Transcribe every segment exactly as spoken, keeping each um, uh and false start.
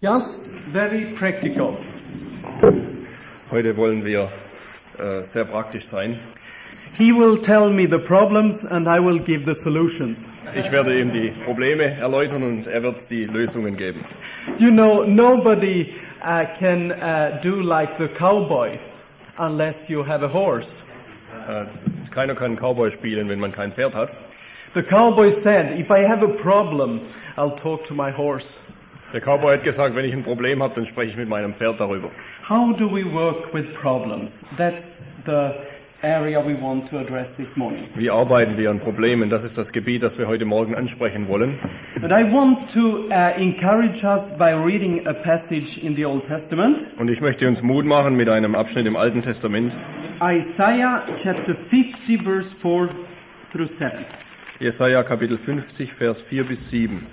Just very practical. Heute wollen wir äh, sehr praktisch sein. He will tell me the problems and I will give the solutions. Ich werde ihm die Probleme erläutern und er wird die Lösungen geben. You know, nobody uh, can uh, do like the cowboy unless you have a horse. Äh, keiner kann Cowboy spielen, wenn man kein Pferd hat. The cowboy said, if I have a problem, I'll talk to my horse. Der Cowboy hat gesagt, wenn ich ein Problem habe, dann spreche ich mit meinem Pferd darüber. How do we work with problems? That's the area we want to address this morning. Wie arbeiten wir an Problemen? Das ist das Gebiet, das wir heute Morgen ansprechen wollen. And I want to uh, encourage us by reading a passage in the Old Testament. Und ich möchte uns Mut machen mit einem Abschnitt im Alten Testament. Isaiah chapter fifty verse four through seven. Jesaja Kapitel fünfzig, Vers vier bis sieben.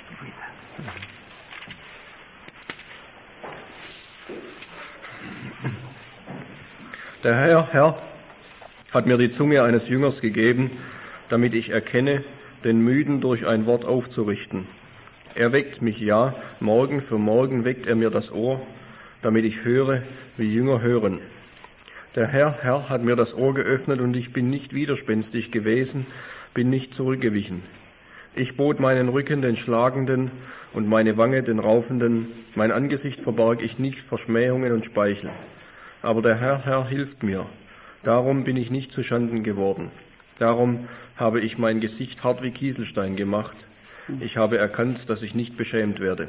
Der Herr, Herr hat mir die Zunge eines Jüngers gegeben, damit ich erkenne, den Müden durch ein Wort aufzurichten. Er weckt mich, ja, Morgen für Morgen weckt er mir das Ohr, damit ich höre, wie Jünger hören. Der Herr, Herr hat mir das Ohr geöffnet und ich bin nicht widerspenstig gewesen, bin nicht zurückgewichen. Ich bot meinen Rücken den Schlagenden und meine Wange den Raufenden, mein Angesicht verbarg ich nicht vor Schmähungen und Speichel. Aber der Herr, Herr hilft mir. Darum bin ich nicht zu Schanden geworden. Darum habe ich mein Gesicht hart wie Kieselstein gemacht. Ich habe erkannt, dass ich nicht beschämt werde.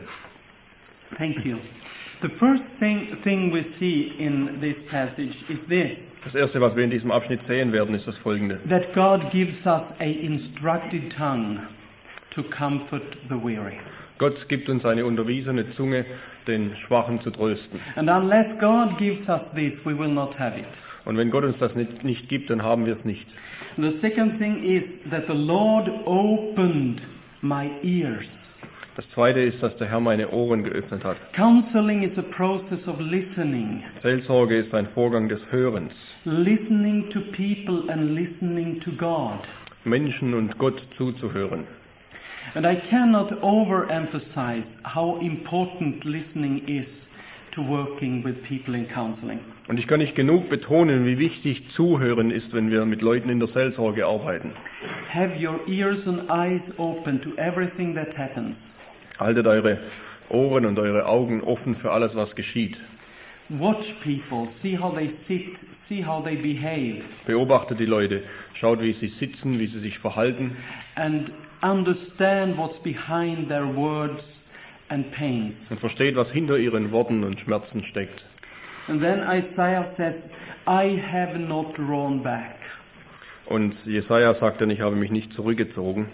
Thank you. The first thing, thing we see in this passage is this. Das erste, was wir in diesem Abschnitt sehen werden, ist das folgende. That God gives us a instructed tongue to comfort the weary. Gott gibt uns eine unterwiesene Zunge, den Schwachen zu trösten. And unless God gives us this, we will not have it. Und wenn Gott uns das nicht, nicht gibt, dann haben wir es nicht. And the second thing is that the Lord opened my ears. Das zweite ist, dass der Herr meine Ohren geöffnet hat. Counseling is a process of listening. Seelsorge ist ein Vorgang des Hörens. Listening to people and listening to God. Menschen und Gott zuzuhören. And I cannot overemphasize how important listening is to working with people in counseling. Und ich kann nicht genug betonen, wie wichtig Zuhören ist, wenn wir mit Leuten in der Seelsorge arbeiten. Have your ears and eyes open to everything that happens. Haltet eure Ohren und eure Augen offen für alles, was geschieht. Watch people, see how they sit, see how they behave. Beobachtet die Leute, schaut, wie sie sitzen, wie sie sich verhalten. And understand what's behind their words and pains. Und versteht, was hinter ihren Worten und Schmerzen steckt. And then Isaiah says, I have not drawn back. Und Jesaja sagt dann, ich habe mich nicht zurückgezogen.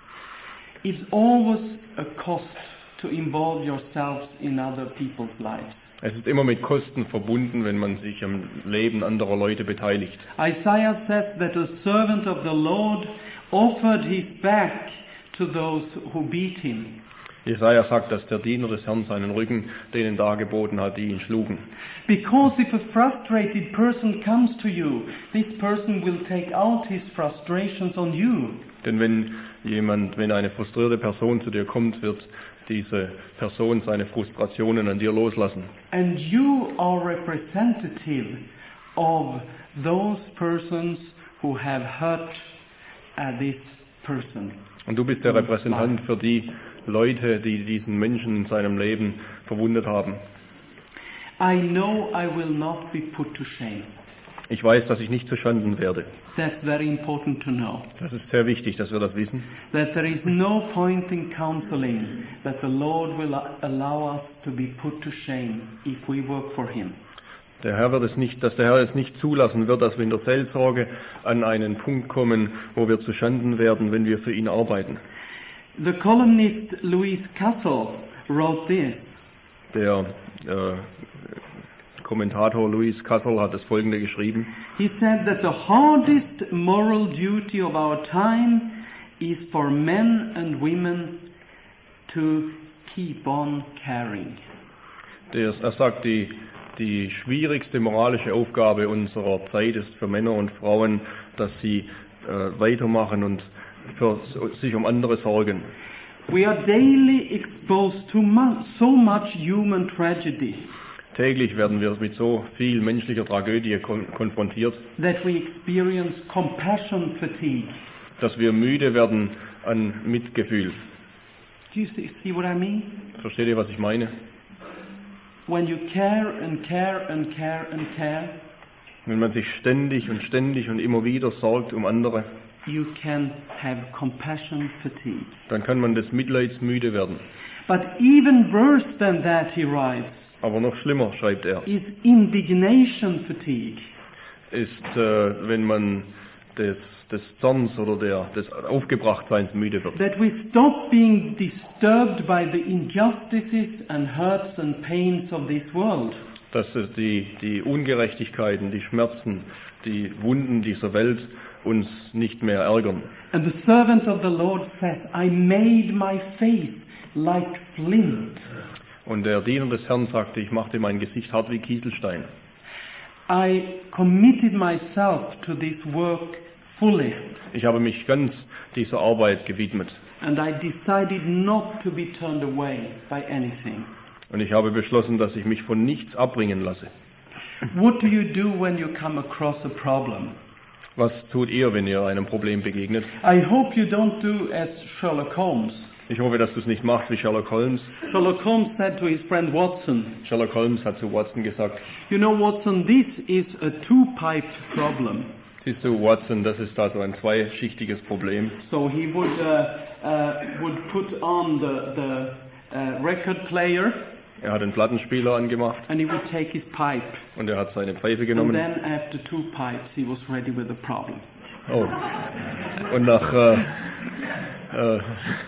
It's always a cost to involve yourselves in other people's lives. Es ist immer mit Kosten verbunden, wenn man sich am Leben anderer Leute beteiligt. Isaiah says that a servant of the Lord offered his back to those who beat him. Jesaja sagt, dass der Diener des Herrn seinen Rücken denen dargeboten hat, die ihn schlugen. Because if a frustrated person comes to you, this person will take out his frustrations on you. Denn wenn jemand, wenn eine frustrierte Person zu dir kommt, wird diese Person seine Frustrationen an dir loslassen. And you are representative of those persons who have hurt uh, this person. Und du bist der Repräsentant für die Leute, die diesen Menschen in seinem Leben verwundet haben. I know I will not be put to shame. Ich weiß, dass ich nicht zu Schanden werde. That's very important to know. Das ist sehr wichtig, dass wir das wissen. That there is no point in counseling that the Lord will allow us to be put to shame if we work for Him. Der Herr wird es nicht, dass der Herr es nicht zulassen wird, dass wir in der Seelsorge an einen Punkt kommen, wo wir zu Schanden werden, wenn wir für ihn arbeiten. The columnist Louis Cassel wrote this. Der äh, Kommentator Louis Cassel hat das Folgende geschrieben. He said that the hardest moral duty of our time is for men and women to keep on caring. Der, er sagt, die Die schwierigste moralische Aufgabe unserer Zeit ist für Männer und Frauen, dass sie äh, weitermachen und für sich um andere sorgen. We are daily exposed to mu- so much human tragedy Täglich werden wir mit so viel menschlicher Tragödie kon- konfrontiert, that we experience compassion fatigue. dass wir müde werden an Mitgefühl. Do you see, see what I mean? Versteht ihr, was ich meine? When you care and care and care and care, Wenn man sich ständig und ständig und immer wieder sorgt um andere, you can have compassion fatigue. dann kann man des Mitleids müde werden. But even worse than that, he writes, Aber noch schlimmer, schreibt er, is indignation fatigue. ist, äh, wenn man des, des Zorns oder der, des Aufgebrachtseins müde wird. That we stop being disturbed by the injustices and hurts and pains of this world. Dass es die, die Ungerechtigkeiten, die Schmerzen, die Wunden dieser Welt uns nicht mehr ärgern. And the servant of the Lord says, I made my face like flint. Und der Diener des Herrn sagte, ich machte mein Gesicht hart wie Kieselstein. I committed myself to this work fully. Ich habe mich ganz dieser Arbeit gewidmet. And I decided not to be turned away by anything. Und ich habe beschlossen, dass ich mich von nichts abbringen lasse. What do you do when you come across a problem? Was tut ihr, wenn ihr einem Problem begegnet? I hope you don't do as Sherlock Holmes. Ich hoffe, dass du es nicht machst wie Sherlock Holmes. Sherlock Holmes said to his friend Watson, Sherlock Holmes hat zu Watson gesagt, you know, Watson, this is a two-pipe problem. siehst du, Watson, das ist also ein zweischichtiges Problem. So he would uh, uh, would put on the, the uh, record player Er hat einen Plattenspieler angemacht and he would take his pipe. und er hat seine Pfeife And genommen. then after two pipes he was ready with the problem. Oh. Und nach äh, äh,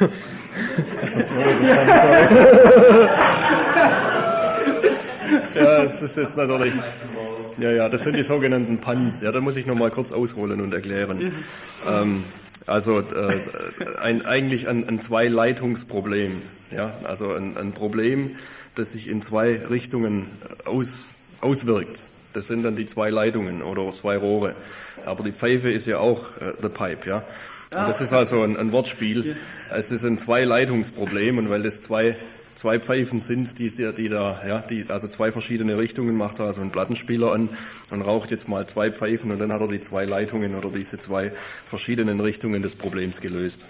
ja, es ist jetzt natürlich, ja, ja, das sind die sogenannten Puns. Ja, da muss ich noch mal kurz ausholen und erklären. Ähm, also äh, ein, eigentlich ein, ein Zwei-Leitungsproblem. Ja, also ein, ein Problem, das sich in zwei Richtungen aus, auswirkt. Das sind dann die zwei Leitungen oder zwei Rohre. Aber die Pfeife ist ja auch äh, the pipe, ja. Und das ist also ein, ein Wortspiel. Es ist ein Zwei-Leitungsproblem und weil das zwei zwei Pfeifen sind, die, die da, ja, die also zwei verschiedene Richtungen macht, er also einen Plattenspieler an und raucht jetzt mal zwei Pfeifen und dann hat er die zwei Leitungen oder diese zwei verschiedenen Richtungen des Problems gelöst.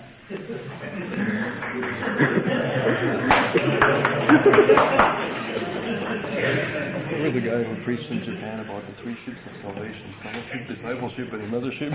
There was a guy who preached in Japan about the three ships of salvation: fellowship, discipleship, and another ship.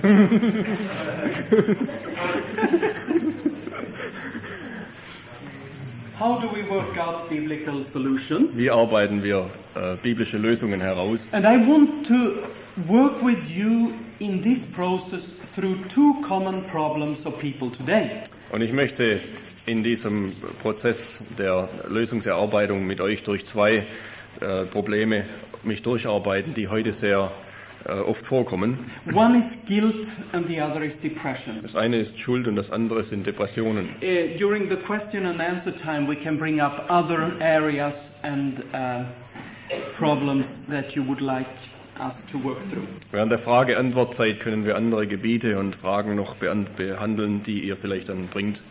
How do we work out biblical solutions? Wie arbeiten wir äh, biblische Lösungen heraus? And I want to work with you in this process through two common problems of people today. Und ich möchte in diesem Prozess der Lösungserarbeitung mit euch durch zwei äh, Probleme mich durcharbeiten, die heute sehr äh, oft vorkommen. One is guilt and the other is depression. Das eine ist Schuld und das andere sind Depressionen. Uh, during the question and answer time we can bring up other areas and uh, problems that you would like us to work through. Während der Frage-Antwort-Zeit können wir andere Gebiete und Fragen noch behandeln, die ihr vielleicht dann bringt.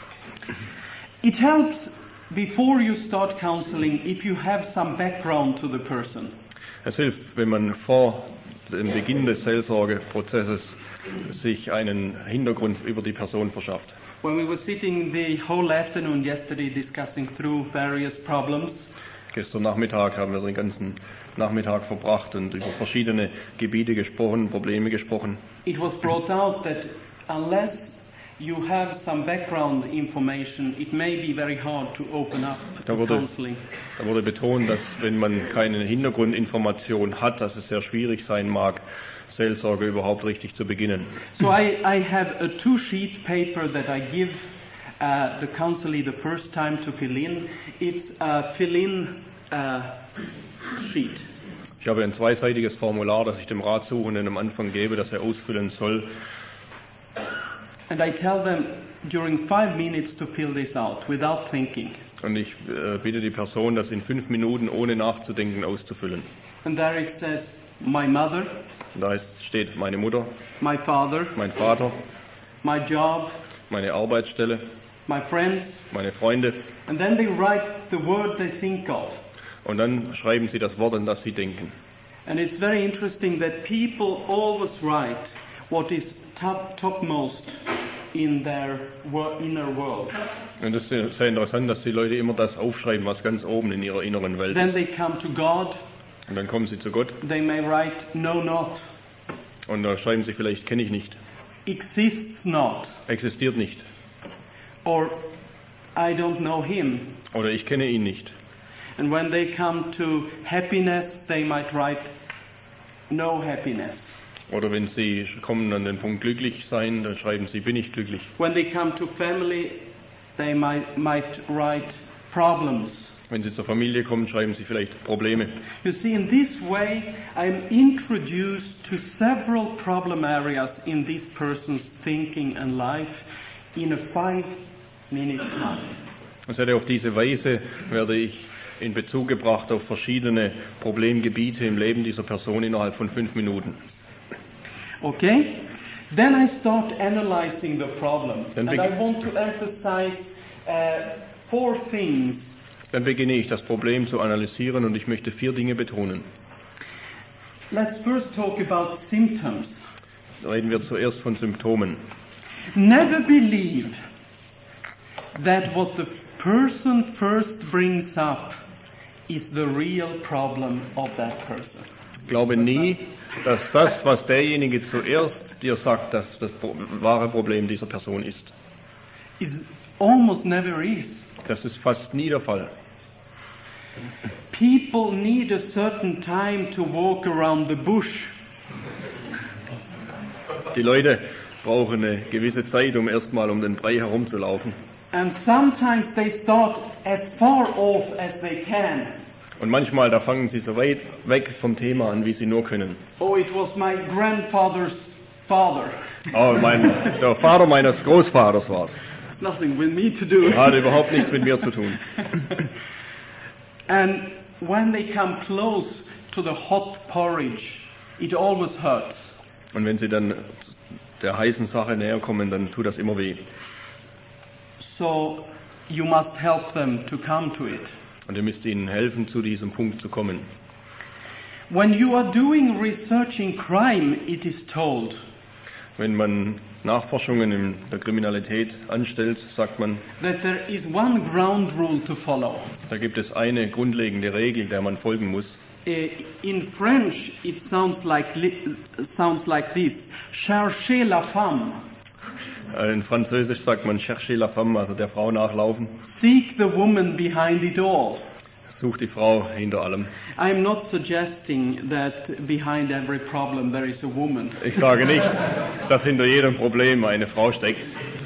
It helps before you start counseling if you have some background to the person. Es hilft, wenn man vor dem Beginn des Seelsorgeprozesses sich einen Hintergrund über die Person verschafft. When we were sitting the whole afternoon yesterday discussing through various problems, Gestern Nachmittag haben wir den ganzen Nachmittag verbracht und über verschiedene Gebiete gesprochen, Probleme gesprochen. it was brought out that unless you have some background information, it may be very hard to open up Da to wurde, counseling. da wurde betont, dass wenn man keine Hintergrundinformation hat, dass es sehr schwierig sein mag, Seelsorge überhaupt richtig zu beginnen. So I, I have a two-sheet paper that I give uh, the counselee the first time to fill in. It's a fill-in uh, sheet. Ich habe ein zweiseitiges Formular, das ich dem Ratsuchenden am Anfang gebe, das er ausfüllen soll. And I tell them during five minutes to fill this out without thinking. Und ich äh, bitte die Person, das in fünf Minuten ohne nachzudenken auszufüllen. And there it says, my mother, Und da ist, steht meine Mutter, my father, mein Vater, my job, meine Arbeitsstelle, my friends, meine Freunde. and then they write the word they think of. Und dann schreiben sie das Wort, an das sie denken. And it's very interesting that people always write what is top, topmost in their wor- inner world. Und es ist sehr interessant, dass die Leute immer das aufschreiben, was ganz oben in ihrer inneren Welt Then ist. they come to God, Und dann kommen sie zu Gott they may write no not, und da schreiben sie vielleicht, kenne ich nicht, exists not, existiert nicht or I don't know him. oder ich kenne ihn nicht. And when they come to happiness, they might write no happiness. Oder wenn sie kommen an den Punkt glücklich sein, dann schreiben sie, bin ich glücklich. When they come to family, they might, might write problems. Wenn sie zur Familie kommen, schreiben sie vielleicht Probleme. You see, in this way, I'm introduced to several problem areas in this person's thinking and life in a five-minute time. Also auf diese Weise werde ich in Bezug gebracht auf verschiedene Problemgebiete im Leben dieser Person innerhalb von fünf Minuten. Okay? Then I start analyzing the problem. Then And beg- I want to emphasize uh, four things. Dann beginne ich das Problem zu analysieren und ich möchte vier Dinge betonen. Let's first talk about symptoms. Reden wir zuerst von Symptomen. Never believe that what the person first brings up is the real problem of that person. Glaube nie, dass das, was derjenige zuerst dir sagt, dass das pro- wahre Problem dieser Person ist. It almost never is. Das ist fast nie der Fall. People need a certain time to walk around the bush. Die Leute brauchen eine gewisse Zeit, um erstmal um den Brei herumzulaufen. And sometimes they start as far off as they can. Und manchmal, da fangen sie so weit weg vom Thema an, wie sie nur können. Oh, it was my grandfather's father. Oh, mein, der Vater meines Großvaters war's. It's nothing with me to do. Hat überhaupt nichts mit mir zu tun. And when they come close to the hot porridge, it always hurts. Und wenn sie dann der heißen Sache näher kommen, dann tut das immer weh. So you must help them to come to it. Und ihr müsst ihnen helfen, zu diesem Punkt zu kommen. When you are doing research in crime, it is told Wenn man Nachforschungen in der Kriminalität anstellt, sagt man, that there is one ground rule to follow. da gibt es eine grundlegende Regel, der man folgen muss. Uh, in French, it sounds like li- sounds like this: cherchez la femme, Äh, In Französisch sagt man chercher la femme, also der Frau nachlaufen. seek the woman behind it all. Sucht die Frau hinter allem. I am not suggesting that behind every problem there is a woman. Ich sage nicht, dass hinter jedem Problem eine Frau steckt.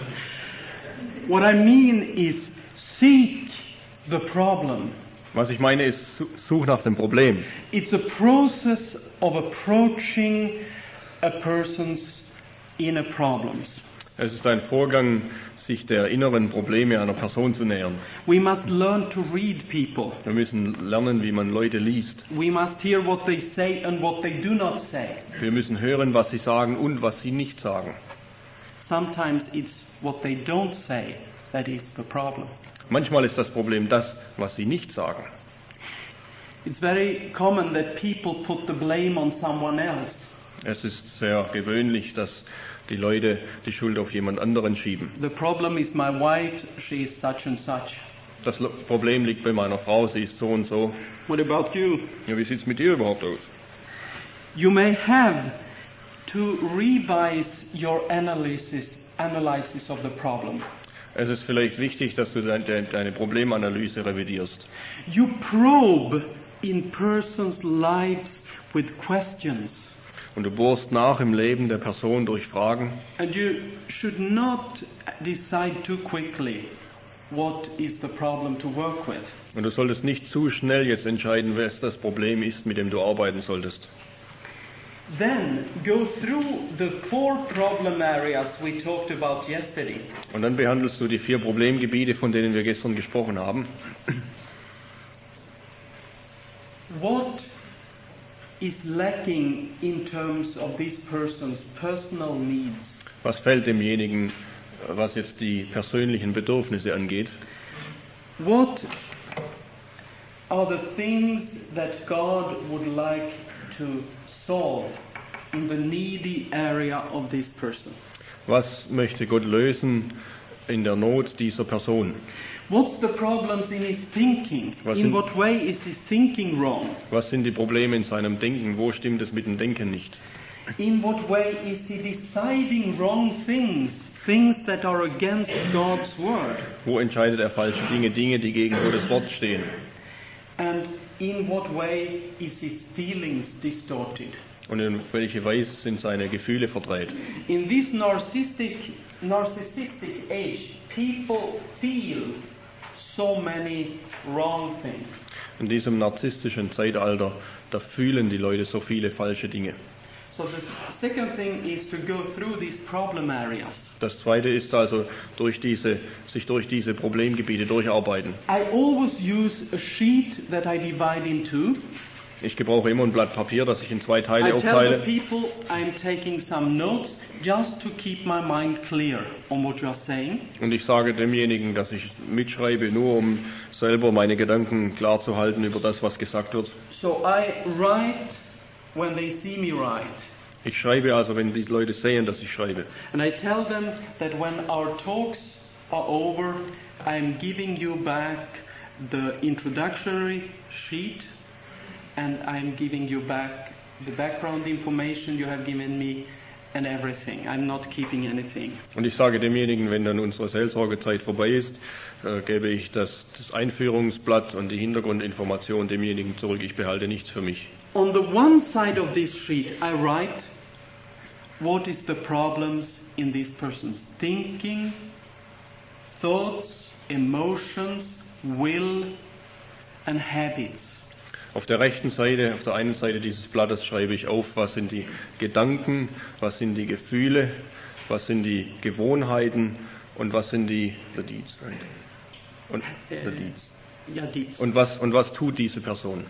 What I mean is seek the problem. Was ich meine ist, su- such nach dem Problem. It's a process of approaching a person's inner problems. Es ist ein Vorgang, sich der inneren Probleme einer Person zu nähern. We must learn to read people. Wir müssen lernen, wie man Leute liest. We must hear what they say and what they do not say. Wir müssen hören, was sie sagen und was sie nicht sagen. Sometimes it's what they don't say that is the problem. Manchmal ist das Problem das, was sie nicht sagen. It's very common that people put the blame on someone else. Es ist sehr gewöhnlich, dass die Leute die Schuld auf jemand anderen schieben. The problem is my wife, she is such and such. Das Lo- Problem liegt bei meiner Frau, sie ist so und so. What about you? Ja, wie sieht's mit dir überhaupt aus? You may have to revise your analysis, analysis of the problem. Es ist vielleicht wichtig, dass du deine, deine Problemanalyse revidierst. You probe in persons' lives with questions. Und du bohrst nach im Leben der Person durch Fragen. And you should not decide too quickly what is the problem to work with. Und du solltest nicht zu schnell jetzt entscheiden, was das Problem ist, mit dem du arbeiten solltest. Then go through the four problem areas we talked about yesterday. Und dann behandelst du die vier Problemgebiete, von denen wir gestern gesprochen haben. What is lacking in terms of this person's personal needs? Was fällt demjenigen was jetzt die persönlichen Bedürfnisse angeht. What are the things that God would like to solve in the needy area of this person? Was möchte Gott lösen in der Not dieser Person? What's the problems in his thinking? Was In sind- what way is his thinking wrong? Was sind die Probleme in seinem Denken? Wo stimmt es mit dem Denken nicht? In what way is he deciding wrong things? Things that are against God's word? Wo entscheidet er falsche Dinge? Dinge, die gegen Gottes Wort stehen. And in what way is his feelings distorted? Und in welche Weise sind seine Gefühle verdreht? In this narcissistic, narcissistic age, people feel so many wrong things. In diesem narzisstischen Zeitalter, da fühlen die Leute so viele falsche Dinge. So the second thing is to go through these problem areas. Das zweite ist also, durch diese, sich durch diese Problemgebiete durcharbeiten. I always use a sheet that I divide in two. Ich gebrauche immer ein Blatt Papier, das ich in zwei I Teile tell the aufteile. people I'm taking some notes just to keep my mind clear on what you are saying. Und ich sage demjenigen, dass ich mitschreibe, nur um selber meine Gedanken klar zu halten über das, was gesagt wird. So I write when they see me write. Ich schreibe also, wenn die Leute sehen, dass ich schreibe. And I tell them that when our talks are over, I'm giving you back the introductory sheet and I'm giving you back the background information you have given me and everything. I'm not keeping anything. Und ich sage demjenigen, wenn dann unsere Seelsorgezeit vorbei ist, äh, gebe ich das, das Einführungsblatt und die Hintergrundinformation demjenigen zurück. Ich behalte nichts für mich. On the one side of this sheet, I write what is the problems in this person's thinking, thoughts, emotions, will and habits. Auf der rechten Seite, auf der einen Seite dieses Blattes schreibe ich auf, was sind die Gedanken, was sind die Gefühle, was sind die Gewohnheiten und was sind die the deeds, right? und, the deeds. Yeah, deeds. und was und was tut diese Person.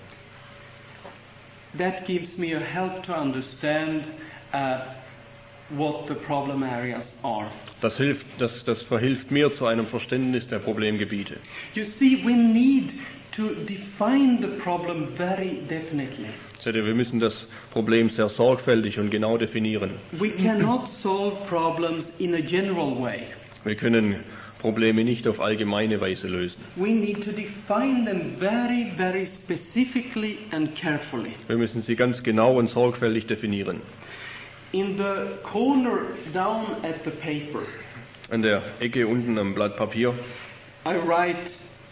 That gives me a help to understand uh, what the problem areas are. Das hilft, das, das verhilft mir zu einem Verständnis der Problemgebiete. You see, we need to define the problem very definitely. Seht ihr, wir müssen das Problem sehr sorgfältig und genau definieren. We cannot solve problems in a general way. Wir können Probleme nicht auf allgemeine Weise lösen. We need to define them very, very specifically and carefully. Wir müssen sie ganz genau und sorgfältig definieren. In the corner down at the paper, An der Ecke unten am Blatt Papier I write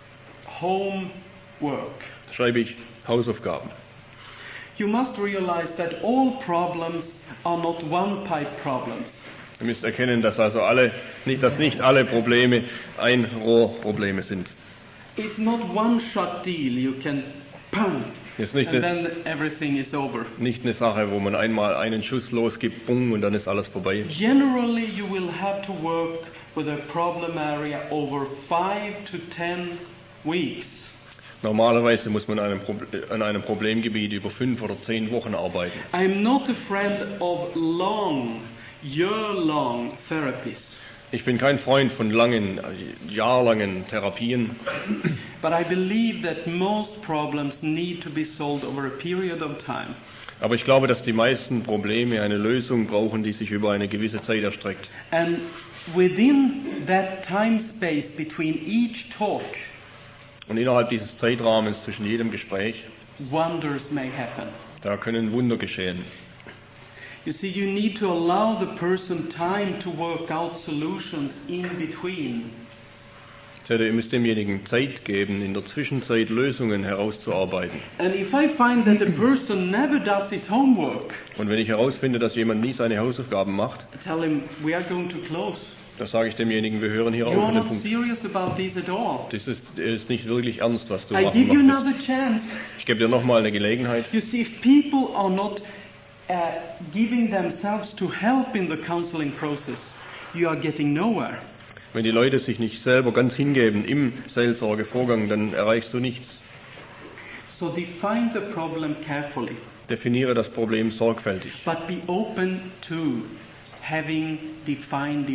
homework. schreibe ich Hausaufgaben. You must realize that all problems are not one-pipe problems. Ihr müsst erkennen, dass also alle, nicht, dass nicht alle Probleme Einrohrprobleme sind. It's not one-shot deal. You can pum, Ist nicht and eine, then everything is over. nicht eine Sache, wo man einmal einen Schuss losgibt, bumm, und dann ist alles vorbei. Generally, you will have to work with a problem area over five to ten weeks. Normalerweise muss man an einem, Proble- an einem Problemgebiet über fünf oder zehn Wochen arbeiten. I'm not a friend of long, year-long therapies, Ich bin kein Freund von langen, äh, jahrlangen Therapien, but I believe that most problems need to be solved over a period of time. aber ich glaube, dass die meisten Probleme eine Lösung brauchen, die sich über eine gewisse Zeit erstreckt. And within that time space between each talk, Und innerhalb dieses Zeitrahmens zwischen jedem Gespräch, wonders may happen. da können Wunder geschehen. You see, you need to allow the person time to work out solutions in between. Seht ihr, ihr müsst demjenigen Zeit geben, in der Zwischenzeit Lösungen herauszuarbeiten. And if I find that the person never does his homework, Und wenn ich herausfinde, dass jemand nie seine Hausaufgaben macht, I tell him, we are going to close. dann sage ich demjenigen, wir hören hier You auf are an den not Punkt. serious about this at all. Das ist, ist nicht wirklich ernst, was du I machen give you möchtest. another chance. Ich gebe dir nochmal eine Gelegenheit. You see, if people are not uh, giving themselves to help in the counseling process, you are getting nowhere. Wenn die Leute sich nicht selber ganz hingeben im Seelsorgevorgang, dann erreichst du nichts. So define the problem carefully, Definiere das Problem sorgfältig. but be open to having defined it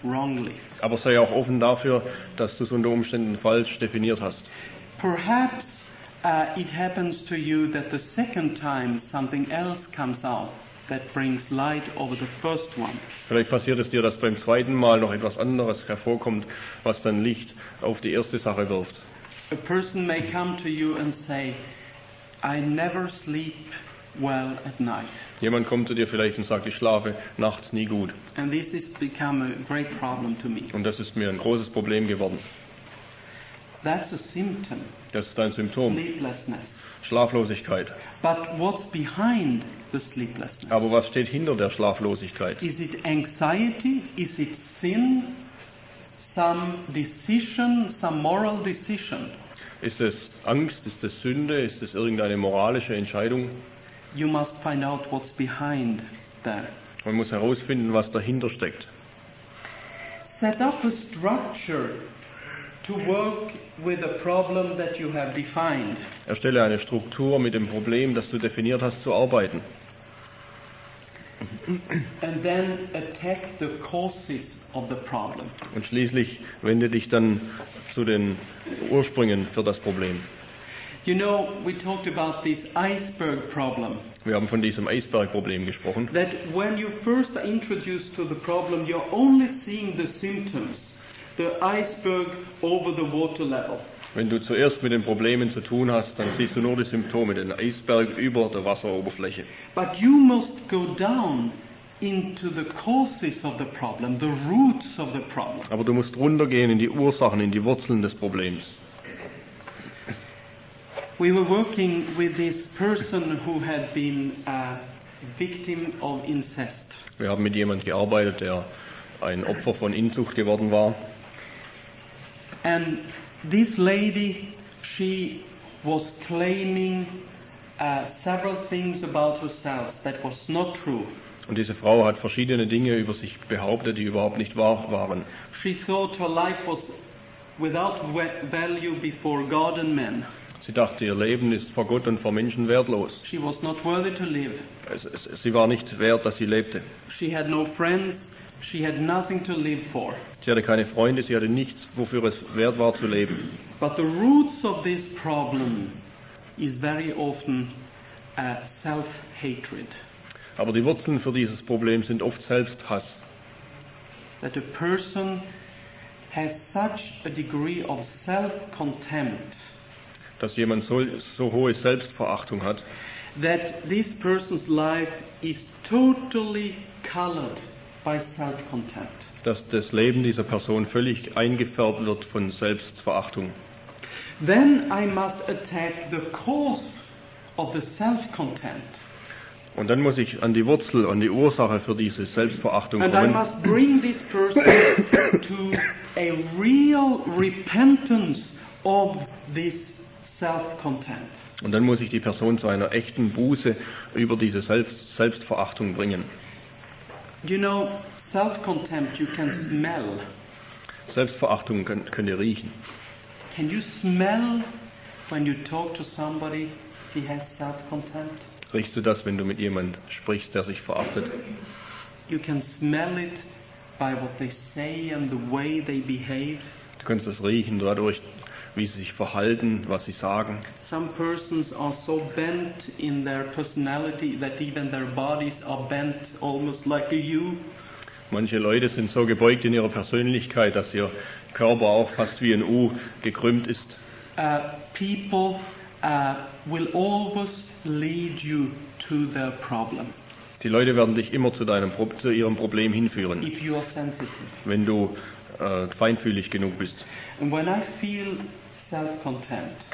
wrongly. Aber sei auch offen dafür, dass du es unter Umständen falsch definiert hast. Perhaps uh, it happens to you that the second time something else comes out that brings light over the first one. Vielleicht passiert es dir, dass beim zweiten Mal noch etwas anderes hervorkommt, was dann Licht auf die erste Sache wirft. A person may come to you and say, I never sleep well at night. Jemand kommt zu dir vielleicht und sagt, ich schlafe nachts nie gut. And this has become a great problem to me. Und das ist mir ein großes Problem geworden. That's a symptom, Das ist ein Symptom. sleeplessness. Schlaflosigkeit. But what's behind the sleeplessness? Aber was steht hinter der Schlaflosigkeit? Is it anxiety? Is it sin? Some decision, some moral decision? Ist es Angst? Ist es Sünde? Ist es irgendeine moralische Entscheidung? You must find out what's behind that. Man muss herausfinden, was dahinter steckt. Set up a structure to work with a problem that you have defined. Erstelle eine Struktur mit dem Problem, das du definiert hast, zu arbeiten. And then attack the causes of the problem. Und schließlich wende dich dann zu den Ursprüngen für das Problem. You know, we talked about this iceberg problem. Wir haben von diesem Eisbergproblem gesprochen. That when you first are introduced to the problem, you're only seeing the symptoms, the iceberg over the water level. Wenn du zuerst mit den Problemen zu tun hast, dann siehst du nur die Symptome, den Eisberg über der Wasseroberfläche. But you must go down into the causes of the problem, the roots of the problem. Aber du musst runtergehen in die Ursachen, in die Wurzeln des Problems. We were working with this person who had been a victim of incest. Wir haben mit jemandem gearbeitet, der ein Opfer von Inzucht geworden war. And this lady, she was claiming uh, several things about herself that was not true. Und diese Frau hat verschiedene Dinge über sich behauptet, die überhaupt nicht wahr waren. She thought her life was without value before God and men. Sie dachte, ihr Leben ist vor Gott und vor Menschen wertlos. She was not worthy to live. Es, es, sie war nicht wert, dass sie lebte. She had no friends. She had nothing to live for. Sie hatte keine Freunde, sie hatte nichts, wofür es wert war zu leben. But the roots of this problem is very often uh, self-hatred. Aber die Wurzeln für dieses Problem sind oft Selbsthass. That a person has such a degree of self-contempt Dass jemand so, so hohe Selbstverachtung hat, that this person's life is totally colored by self-contempt. dass das Leben dieser Person völlig eingefärbt wird von Selbstverachtung. Then I must attack the cause of the self-contempt. Und dann muss ich an die Wurzel, an die Ursache für diese Selbstverachtung And I kommen. must bring this person to a real repentance of this self-contempt. Und dann muss ich die Person zu einer echten Buße über diese Selbst, Selbstverachtung bringen. You know, self-contempt you can smell. Selbstverachtung könnt, könnt ihr riechen. Can you smell when you talk to somebody he has self-contempt? Riechst du das, wenn du mit jemand sprichst, der sich verachtet? You can smell it by what they say and the way they behave. Du kannst es riechen dadurch, wie sie sich verhalten, was sie sagen. Some persons are so bent in their personality that even their bodies are bent almost like a U. Manche Leute sind so gebeugt in ihrer Persönlichkeit, dass ihr Körper auch fast wie ein U gekrümmt ist. Uh, people uh, will always lead you to their problem Die Leute werden dich immer zu, deinem, Pro- zu ihrem Problem hinführen, if you are sensitive. wenn du äh, feinfühlig genug bist. And when I feel self-contempt,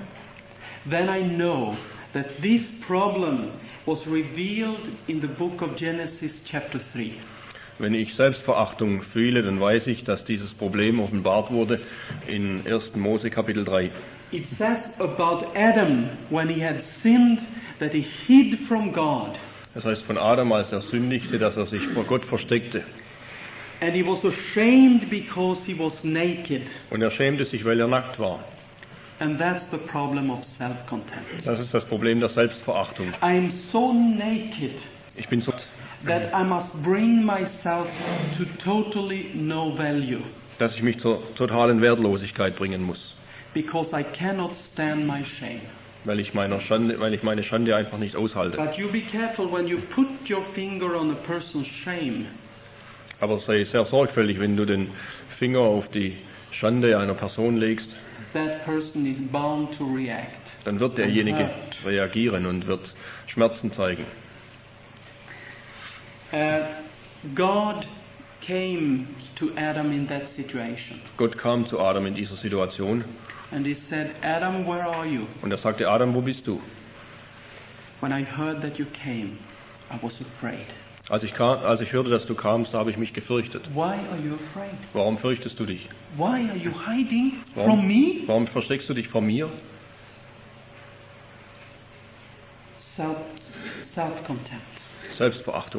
then I know that this problem was revealed in the book of Genesis chapter three. Wenn ich Selbstverachtung fühle, dann weiß ich, dass dieses Problem offenbart wurde in ersten Mose Kapitel drei. It says about Adam when he had sinned that he hid from God. Das heißt von Adam, als er sündigte, dass er sich vor Gott versteckte. And he was ashamed because he was naked. Und er schämte sich, weil er nackt war. And that's the problem of self-contempt. Das ist das Problem der Selbstverachtung. I'm so naked. Ich bin so, that I must bring myself to totally no value, dass ich mich zur totalen Wertlosigkeit bringen muss, because I cannot stand my shame. weil ich meiner Schande, weil ich meine Schande einfach nicht aushalte. But you be careful when you put your finger on a person's shame. Aber sei sehr sorgfältig, wenn du den Finger auf die Schande einer Person legst, That person is bound to react. dann wird derjenige reagieren und wird Schmerzen zeigen. Uh, God came to Adam in that situation, Gott kam zu Adam in dieser Situation and he said, Adam, where are you? und er sagte, Adam, wo bist du? When I heard that you came, I was afraid. Als ich, kam, als ich hörte, dass du kamst, habe ich mich gefürchtet. Why are you afraid? Warum fürchtest du dich? Why are you hiding from Warum, me? warum versteckst du dich vor mir? Self, self-contempt. Selbstverachtung.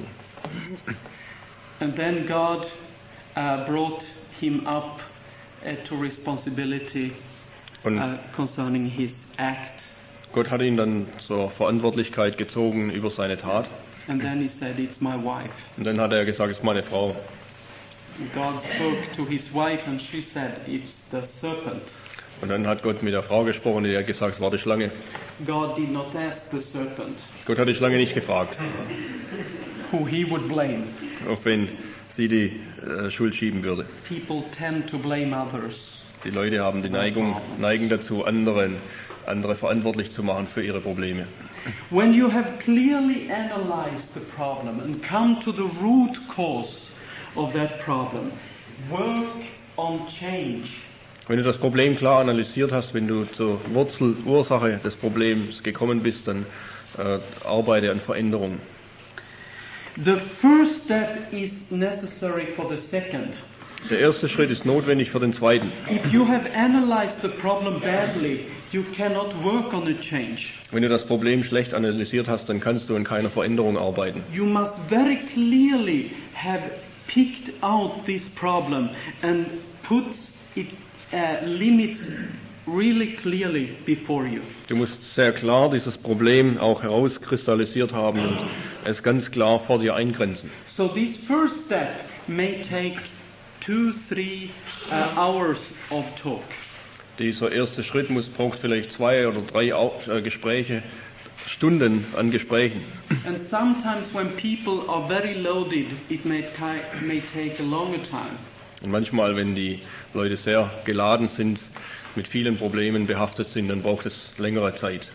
And then God uh, brought him up uh, to responsibility Und uh, concerning his act. Gott hat ihn dann zur Verantwortlichkeit gezogen über seine Tat. And then he said, it's my wife. Und dann hat er gesagt, es ist meine Frau. God spoke to his wife and she said, it's the serpent. Und dann hat Gott mit der Frau gesprochen, die hat gesagt, es war die Schlange. God did not ask the serpent Gott hat die Schlange nicht gefragt, who he would blame. auf wen sie die äh, Schuld schieben würde. People tend to blame others. Die Leute haben die Neigung, neigen dazu, anderen, andere verantwortlich zu machen für ihre Probleme. When you have clearly analyzed the problem and come to the root cause of that problem, work on change. Wenn du das Problem klar analysiert hast, wenn du zur Wurzel, Ursache des Problems gekommen bist, dann äh, arbeite an Veränderung. The first step is necessary for the second. Der erste Schritt ist notwendig für den zweiten. If you have analyzed the problem badly, you cannot work on a change. Wenn du das Problem schlecht analysiert hast, dann kannst du an keiner Veränderung arbeiten. You must very clearly have picked out this problem and put it uh, limits really clearly before you. Du musst sehr klar dieses Problem auch herauskristallisiert haben und es ganz klar vor dir eingrenzen. So this first step may take two, three uh, hours of talk. Dieser erste Schritt muss, braucht vielleicht zwei oder drei Au- äh, Gespräche, Stunden an Gesprächen. And sometimes when people are very loaded, it may, ti- may take a longer time. Und manchmal, wenn die Leute sehr geladen sind, mit vielen Problemen behaftet sind, dann braucht es längere Zeit.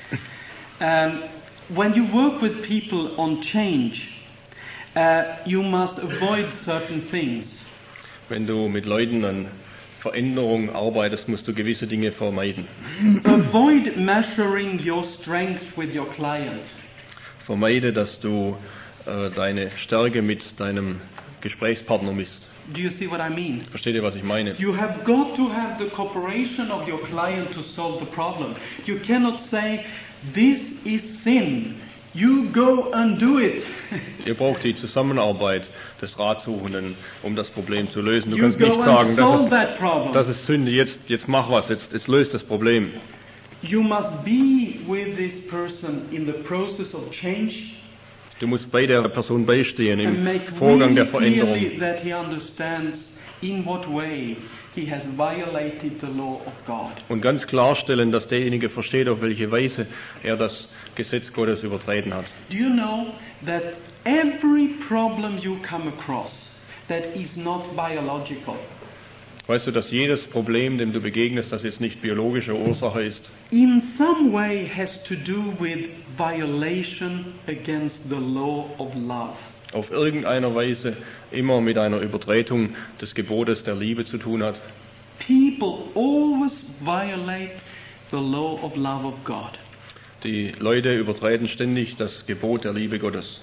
Um, when you work with people on change, uh, you must avoid certain things. Wenn du mit Leuten an Veränderung arbeitest, musst du gewisse Dinge vermeiden. Avoid measuring your strength with your client. Vermeide, dass du äh, deine Stärke mit deinem Gesprächspartner misst. Do you see what I mean? Versteht ihr, was ich meine? You have got to have the cooperation of your client to solve the problem. You cannot say, this is sin. You go and do it. Ihr braucht die Zusammenarbeit des Ratsuchenden, um das Problem zu lösen. Du You kannst go nicht and sagen, solve das that ist, problem. das ist Sünde, jetzt, jetzt mach was, jetzt, jetzt löst das Problem. You must be with this person in the process of change Du musst bei der Person beistehen and im make Vorgang really der Veränderung clearly that he understands in what way he has violated the law of God. und ganz klarstellen, dass derjenige versteht, auf welche Weise er das Gesetz Gottes übertreten hat. Do you know that every problem you come across that is not biological, Weißt du, dass jedes Problem, dem du begegnest, das jetzt nicht biologische Ursache ist, in some way has to do with violation against the law of love. auf irgendeiner Weise immer mit einer Übertretung des Gebotes der Liebe zu tun hat. People always violate the law of love of God. Die Leute übertreten ständig das Gebot der Liebe Gottes.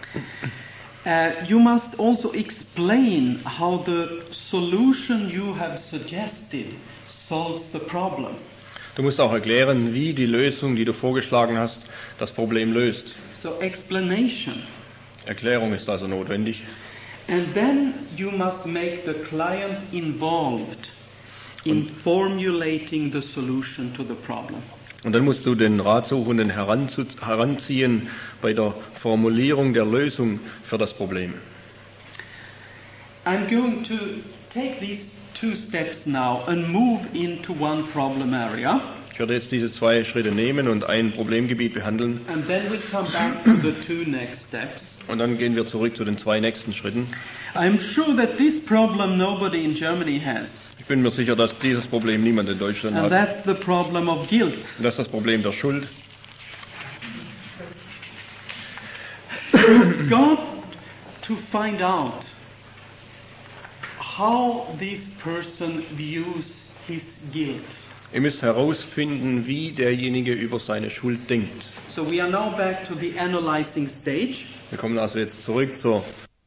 Uh, you must also explain how the solution you have suggested solves the problem. Du musst auch erklären, wie die Lösung, die du vorgeschlagen hast, das Problem löst. So explanation. Erklärung ist also notwendig. And then you must make the client involved in formulating the solution to the problem. Und dann musst du den Ratsuchenden heranzu, heranziehen bei der Formulierung der Lösung für das Problem. I'm going to take these two steps now and move into one problem area. Ich werde jetzt diese zwei Schritte nehmen und ein Problemgebiet behandeln. And then we'll come back to the two next steps. Und dann gehen wir zurück zu den zwei nächsten Schritten. I'm sure that this problem nobody in Germany has. Ich bin mir sicher, dass dieses Problem niemand in Deutschland And hat. that's the problem of guilt. Und das ist das Problem der Schuld. God to find out how this person views his guilt. Ihr müsst herausfinden, wie derjenige über seine Schuld denkt. So we are now back to the analyzing stage. Wir kommen also jetzt zurück zur...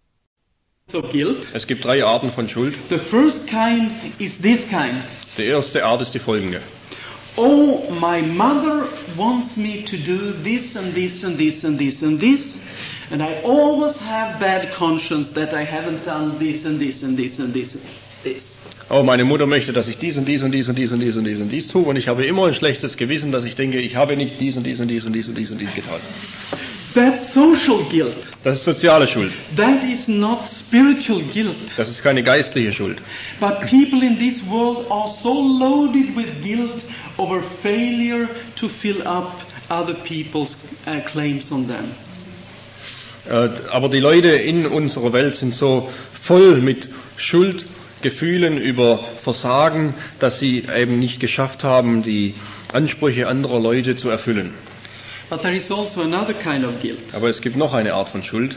So guilt. Es gibt drei Arten von Schuld. The first kind is this kind. Die erste Art ist die folgende. Oh, my mother wants me to do this and this and this and this and this, and I always have bad conscience that I haven't done this and this and this and this and this. Oh, meine Mutter möchte, dass ich dies und dies und dies und dies und dies und dies und dies tue, und ich habe immer ein schlechtes Gewissen, dass ich denke, ich habe nicht dies und dies und dies und dies und dies und dies getan. That's social guilt. Das ist soziale Schuld. That is not spiritual guilt. Das ist keine geistliche Schuld. But people in this world are so loaded with guilt over failure to fill up other people's uh, claims on them. Äh, Aber die Leute in unserer Welt sind so voll mit Schuldgefühlen über Versagen, dass sie eben nicht geschafft haben, die Ansprüche anderer Leute zu erfüllen. But there is also another kind of guilt. Aber es gibt noch eine Art von Schuld.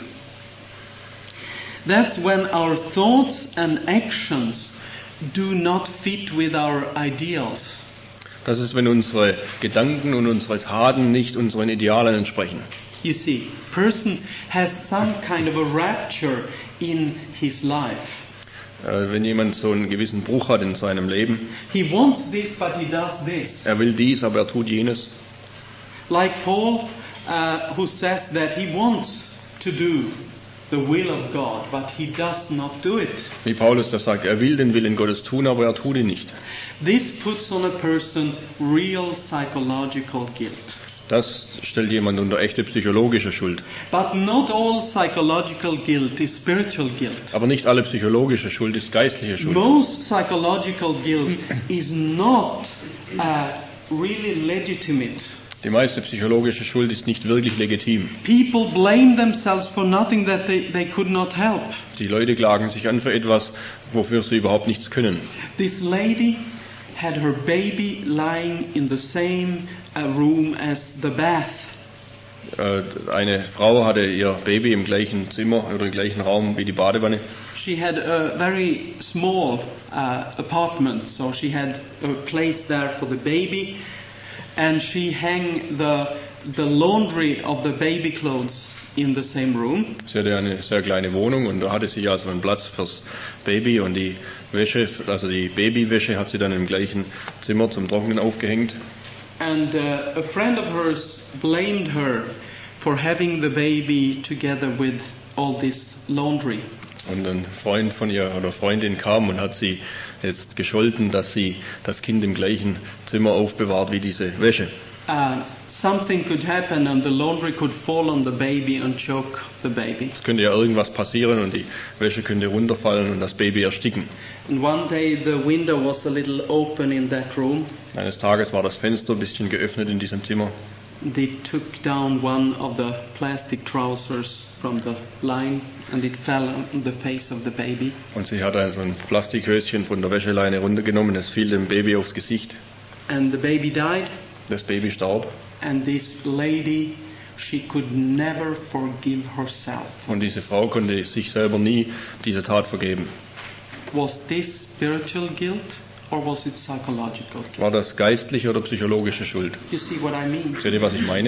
That's when our thoughts and actions do not fit with our ideals. Das ist, wenn unsere Gedanken und unsere Taten nicht unseren Idealen entsprechen. You see, person has some kind of a rapture in his life. Äh, Wenn jemand so einen gewissen Bruch hat in seinem Leben, He wants this, but he does this. er will dies, aber er tut jenes. Like Paul, uh, who says that he wants to do the will of God, but he does not do it. Wie Paulus das sagt, er will den Willen Gottes tun, aber er tut ihn nicht. This puts on a person real psychological guilt. Das stellt jemand unter echte psychologische Schuld. But not all psychological guilt is spiritual guilt. Aber nicht alle psychologische Schuld ist geistliche Schuld. Most psychological guilt is not uh, really legitimate. Die meiste psychologische Schuld ist nicht wirklich legitim. People blame themselves for nothing that they, they could not help. Die Leute klagen sich an für etwas, wofür sie überhaupt nichts können. This lady had her baby lying in the same uh, room as the bath. Äh, Eine Frau hatte ihr Baby im gleichen Zimmer oder im gleichen Raum wie die Badewanne. She had a very small uh, apartment, so she had a place there for the baby, and she hung the the laundry of the baby clothes in the same room. Sie hatte eine sehr kleine Wohnung und da hatte sie also einen Platz fürs Baby, und die Wäsche, also die Babywäsche, hat sie dann im gleichen Zimmer zum Trocknen aufgehängt. And uh, a friend of hers blamed her for having the baby together with all this laundry. Und ein Freund von ihr oder Freundin kam und hat sie jetzt gescholten, dass sie das Kind im gleichen Zimmer aufbewahrt wie diese Wäsche. Uh, something could happen and the laundry could fall on the baby and choke the baby. Es könnte ja irgendwas passieren und die Wäsche könnte runterfallen und das Baby ersticken. And one day the window was a little open in that room. Eines Tages war das Fenster ein bisschen geöffnet in diesem Zimmer. They took down one of the plastic trousers from the line and it fell on the face of the baby. Und sie hat also ein Plastikhöschen von der Wäscheleine runtergenommen, es fiel dem Baby aufs Gesicht. And the baby died. Das Baby starb. And this lady, she could never forgive herself. Und diese Frau konnte sich selber nie diese Tat vergeben. Was this spiritual guilt or was it psychological? War das geistliche oder psychologische Schuld? You see what I mean? Seht ihr, was ich meine?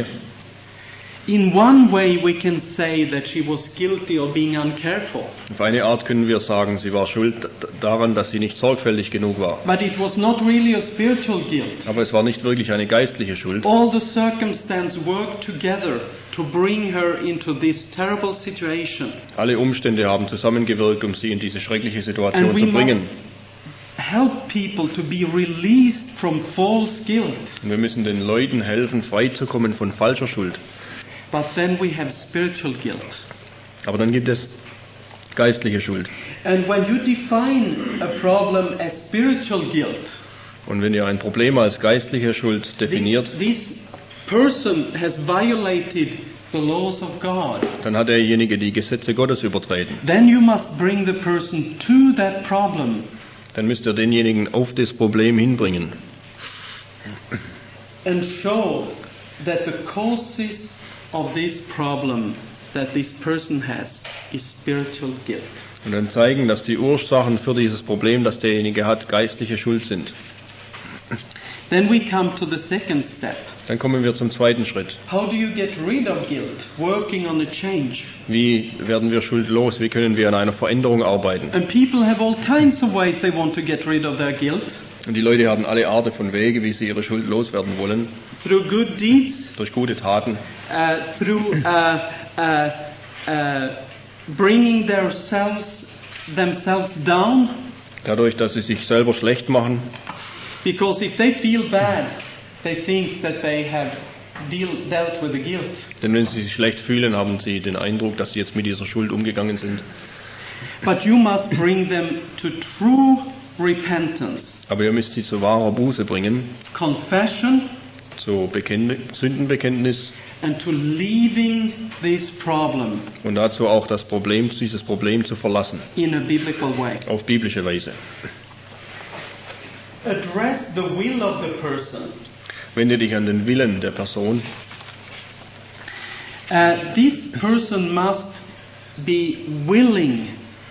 In one way we can say that she was guilty of being uncareful. Auf eine Art können wir sagen, sie war schuld daran, dass sie nicht sorgfältig genug war. But it was not really a spiritual guilt. Aber es war nicht wirklich eine geistliche Schuld. All the circumstances worked together to bring her into this terrible situation. Alle Umstände haben zusammengewirkt, um sie in diese schreckliche Situation And we zu bringen. must help people to be released from false guilt. Und wir müssen den Leuten helfen, frei zu kommen von falscher Schuld. But then we have spiritual guilt. Aber dann gibt es geistliche Schuld. And when you define a problem as spiritual guilt, Und wenn ihr ein Problem als geistliche Schuld definiert, this, this person has violated the laws of God. dann hat derjenige die Gesetze Gottes übertreten. Then you must bring the person to that problem. Dann müsst ihr denjenigen auf das Problem hinbringen. And show that the causes of this problem that this person has is spiritual guilt. Und dann zeigen, dass die Ursachen für dieses Problem, das derjenige hat, geistliche Schuld sind. Then we come to the second step. Dann kommen wir zum zweiten Schritt. How do you get rid of guilt? Working on a change. Wie werden wir Schuld los? Wie können wir an einer Veränderung arbeiten? And people have all kinds of ways they want to get rid of their guilt. Und die Leute haben alle Arten von Wege, wie sie ihre Schuld loswerden wollen. Through good deeds, Durch gute Taten, uh, through uh, uh, uh, bringing themselves, themselves down. dadurch, dass sie sich selber schlecht machen. Because if they feel bad, they think that they have deal, dealt with the guilt. Denn wenn sie sich schlecht fühlen, haben sie den Eindruck, dass sie jetzt mit dieser Schuld umgegangen sind. But you must bring them to true repentance. Aber ihr müsst sie zu wahrer Buße bringen, Confession zu Bekenn- Sündenbekenntnis and to leaving this problem und dazu auch das Problem, dieses Problem zu verlassen, in a biblical way. auf biblische Weise. Address the will of the person. Wende dich an den Willen der Person. Uh, this person must be willing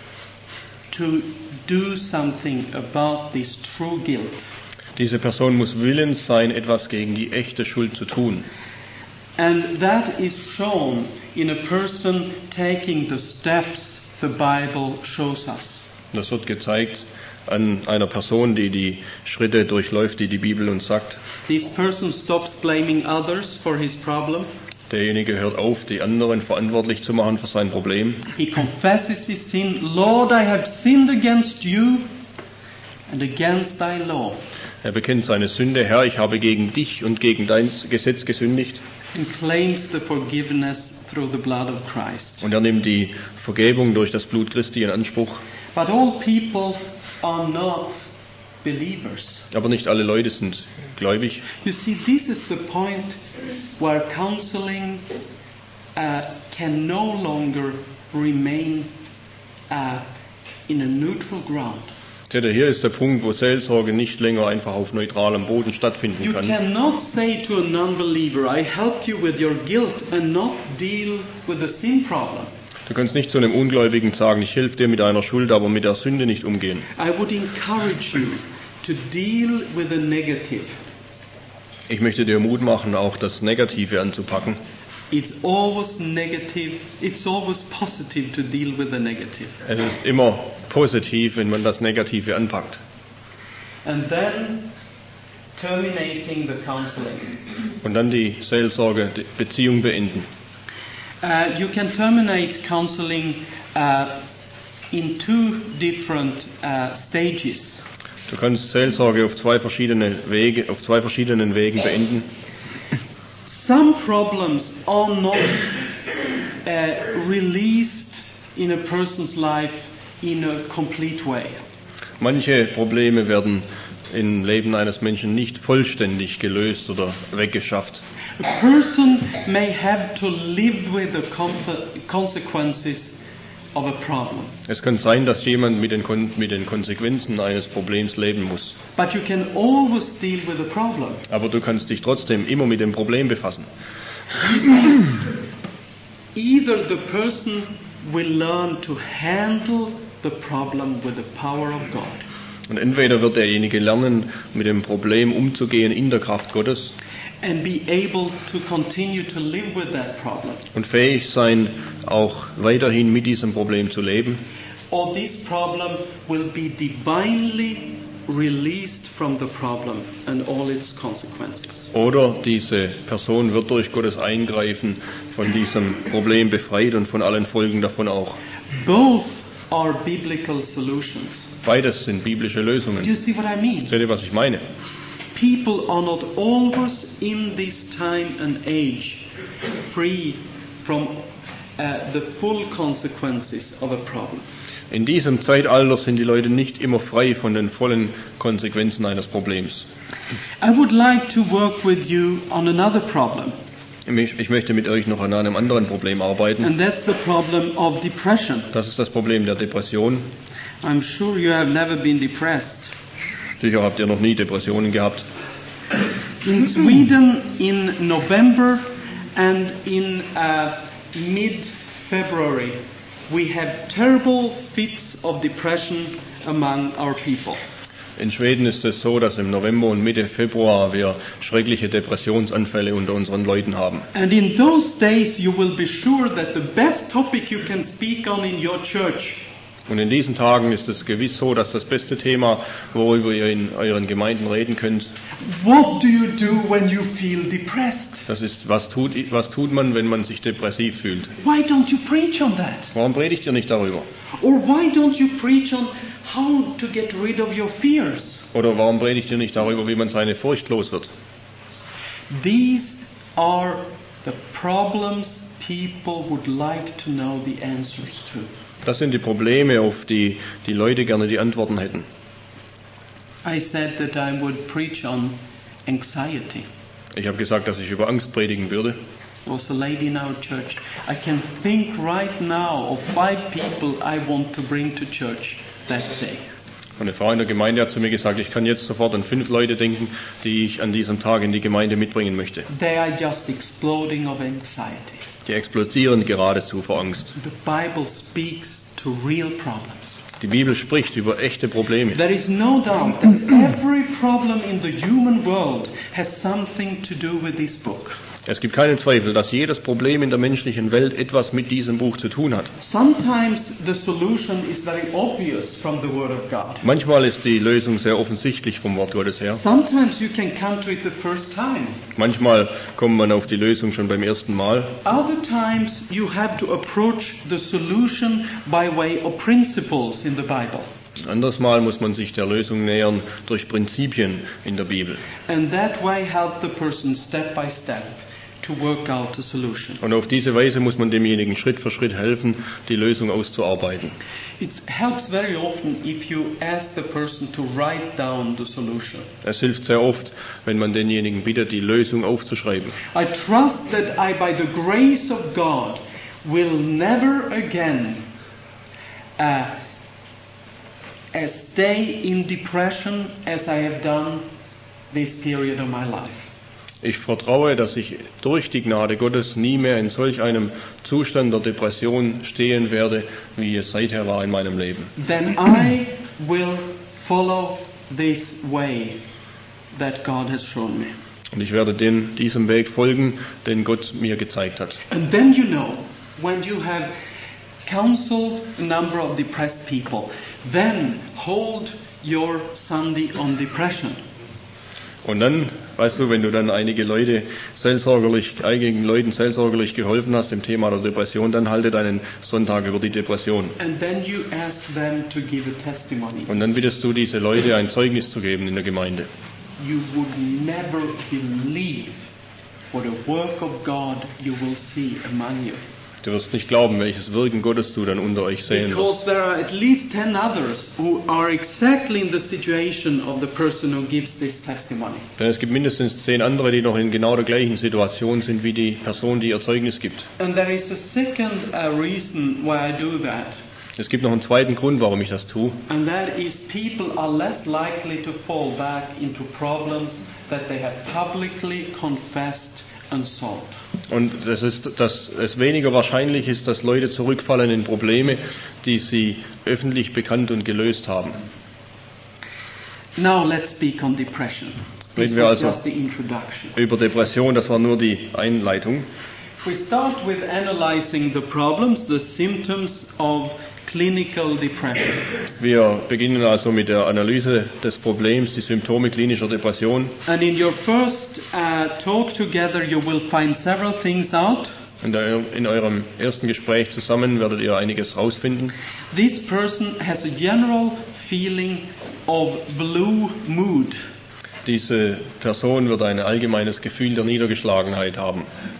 to do something about this true guilt. Diese Person muss willens sein, etwas gegen die echte Schuld zu tun. And that is shown in a person taking the steps the Bible shows us. Das wird gezeigt an einer Person, die die Schritte durchläuft, die die Bibel uns sagt. This person stops blaming others for his problem. Derjenige hört auf, die anderen verantwortlich zu machen für sein Problem. He confesses his sin. Lord, I have sinned against you and against thy law. Er bekennt seine Sünde. Herr, ich habe gegen dich und gegen dein Gesetz gesündigt. And claims the forgiveness through the blood of Christ. Und er nimmt die Vergebung durch das Blut Christi in Anspruch. But all people are not believers. Aber nicht alle Leute sind gläubig. You see, this is the point where counseling uh, can no longer remain uh, in a neutral ground. Seht ihr, hier ist der Punkt, wo Seelsorge nicht länger einfach auf neutralem Boden stattfinden You kann. cannot say to a non-believer, I helped you with your guilt and not deal with the sin problem. Du kannst nicht zu einem Ungläubigen sagen, ich helfe dir mit deiner Schuld, aber mit der Sünde nicht umgehen. I would encourage you to deal with the negative. Ich möchte dir Mut machen, auch das Negative anzupacken. It's always negative, it's always positive to deal with the negative. Es ist immer positiv, wenn man das Negative anpackt. And then terminating the counseling. Und dann die Seelsorge, die Beziehung beenden. Uh, you can terminate counseling uh, in two different uh, stages. Du kannst Seelsorge auf zwei verschiedene Wege, auf zwei verschiedenen Wegen beenden. Some problems are not uh, released in a person's life in a complete way. Manche Probleme werden im Leben eines Menschen nicht vollständig gelöst oder weggeschafft. A person may have to live with the con- consequences of a problem. Es kann sein, dass jemand mit den, Kon- mit den Konsequenzen eines Problems leben muss. But you can always deal with the problem. Aber du kannst dich trotzdem immer mit dem Problem befassen. You see, either the person will learn to handle the problem with the power of God, Und entweder wird derjenige lernen, mit dem Problem umzugehen in der Kraft Gottes and be able to continue to live with that problem, und fähig sein, auch weiterhin mit diesem Problem zu leben. or this problem will be divinely released from the problem and all its consequences. Oder diese Person wird durch Gottes Eingreifen von diesem Problem befreit und von allen Folgen davon auch. Both are biblical solutions. Beides sind biblische Do you Lösungen. see what I mean? Seht ihr, was ich meine? people are not always in this time and age free from uh, the full consequences of a problem. In diesem Zeitalter sind die Leute nicht immer frei von den vollen Konsequenzen eines Problems. I would like to work with you on another problem. Ich möchte mit euch noch an einem anderen Problem arbeiten. And that's the problem of depression. Das ist das Problem der Depression. I'm sure you have never been depressed. Sicher habt ihr noch nie Depressionen gehabt. In Sweden in November and in uh, mid-February we have terrible fits of depression among our people. In Schweden ist es so, dass im November und Mitte Februar wir schreckliche Depressionsanfälle unter unseren Leuten haben. And in those days you will be sure that the best topic you can speak on in your church Und in diesen Tagen ist es gewiss so, dass das beste Thema, worüber ihr in euren Gemeinden reden könnt, what do you do when you feel depressed? das ist, was tut, was tut man, wenn man sich depressiv fühlt? Why don't you preach on that? Warum predigt ihr nicht darüber? Or why don't you preach on how to get rid of your fears? Oder warum predigt ihr nicht darüber, wie man seine Furcht los wird? These are the problems people would like to know the answers to. Das sind die Probleme, auf die die Leute gerne die Antworten hätten. I said that I would preach on anxiety. Ich habe gesagt, dass ich über Angst predigen würde. There was a lady in our church. I can think right now of five people I want to bring to church that day. Eine Frau in der Gemeinde hat zu mir gesagt, ich kann jetzt sofort an fünf Leute denken, die ich an diesem Tag in die Gemeinde mitbringen möchte. They are just exploding of anxiety. Die explodieren geradezu vor Angst. The Bible speaks to real problems. Die Bibel spricht über echte Probleme. There is no doubt that every problem in the human world has something to do with this book. Es gibt keinen Zweifel, dass jedes Problem in der menschlichen Welt etwas mit diesem Buch zu tun hat. Sometimes the solution is very obvious from the Word of God. Manchmal ist die Lösung sehr offensichtlich vom Wort Gottes her. Sometimes you can come to it the first time. Manchmal kommt man auf die Lösung schon beim ersten Mal. Other times you have to approach the solution by way of principles in the Bible. Anderes Mal muss man sich der Lösung nähern durch Prinzipien in der Bibel. And that way help the person step by step to work out a solution. Und auf diese Weise muss man demjenigen Schritt für Schritt helfen, die Lösung auszuarbeiten. It helps very often if you ask the person to write down the solution. Es hilft sehr oft, wenn man denjenigen bittet, die Lösung aufzuschreiben. I trust that I, by the grace of God, will never again uh, uh, stay in depression as I have done this period of my life. Ich vertraue, dass ich durch die Gnade Gottes nie mehr in solch einem Zustand der Depression stehen werde, wie es seither war in meinem Leben. Then I will follow this way that God has shown me. Und ich werde den, diesem Weg folgen, den Gott mir gezeigt hat. And then you know, when you have counseled a number of depressed people, then hold your Sunday on depression. Und dann, weißt du, wenn du dann einige Leute seelsorgerlich, einigen Leuten seelsorgerlich geholfen hast im Thema der Depression, dann halte deinen Sonntag über die Depression. And then you ask them to give a testimony. Und dann bittest du diese Leute, ein Zeugnis zu geben in der Gemeinde. You would never believe what a work of God you will see among you. Du wirst nicht glauben, welches Wirken Gottes du dann unter euch sehen Because wirst. there are at least ten others who are exactly in the situation of the person who gives this testimony. Denn es gibt mindestens zehn andere, die noch in genau der gleichen Situation sind wie die Person, die ihr Zeugnis gibt. And there is a second uh, reason why I do that. Es gibt noch einen zweiten Grund, warum ich das tue. And that is people are less likely to fall back into problems that they have publicly confessed and solved. Und das ist, dass es weniger wahrscheinlich ist, dass Leute zurückfallen in Probleme, die sie öffentlich bekannt und gelöst haben. Now let's speak on depression. This Reden wir was also just the introduction. über Depression, das war nur die Einleitung. We start with analyzing the problems, the symptoms of clinical depression. Wir beginnen also mit der Analyse des Problems, die Symptome klinischer Depression. And in your first uh, talk together you will find several things out. In, der, in eurem ersten Gespräch zusammen werdet ihr einiges rausfinden. This person has a general feeling of blue mood. diese Person wird ein allgemeines Gefühl der Niedergeschlagenheit haben.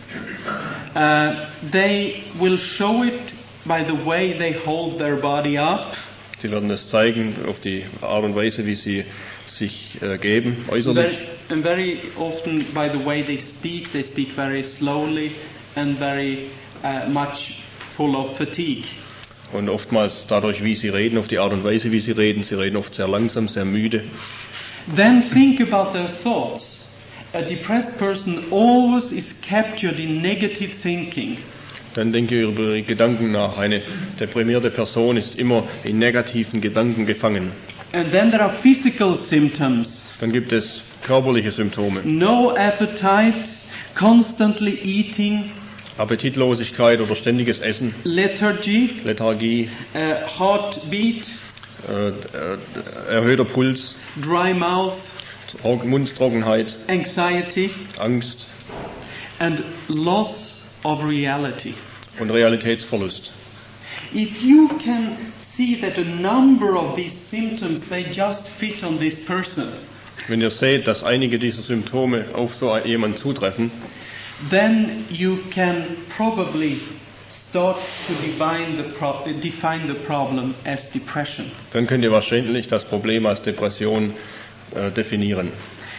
Uh, they will show it by the way they hold their body up. Sie werden es zeigen auf die Art und Weise, wie sie sich äh, geben, äußerlich. Very, and very often by the way they speak, they speak very slowly and very uh, much full of fatigue. Und oftmals dadurch, wie sie reden, auf die Art und Weise, wie sie reden. Sie reden oft sehr langsam, sehr müde. Then think about their thoughts. A depressed person always is captured in negative thinking. Dann denke über ihre Gedanken nach. Eine deprimierte Person ist immer in negativen Gedanken gefangen. And then there are physical symptoms. Dann gibt es körperliche Symptome. No appetite, constantly eating, Appetitlosigkeit oder ständiges Essen, lethargy, Lethargie, uh, heartbeat, äh, äh, erhöhter Puls, dry mouth, Mundtrockenheit, anxiety, Angst and loss of reality. und Realitätsverlust. If you can see that a number of these symptoms, they just fit on this person, Wenn ihr seht, dass einige dieser Symptome auf so jemanden zutreffen, then you can probably start to define the, pro- define the problem as depression. dann könnt ihr wahrscheinlich das Problem als Depression äh, definieren.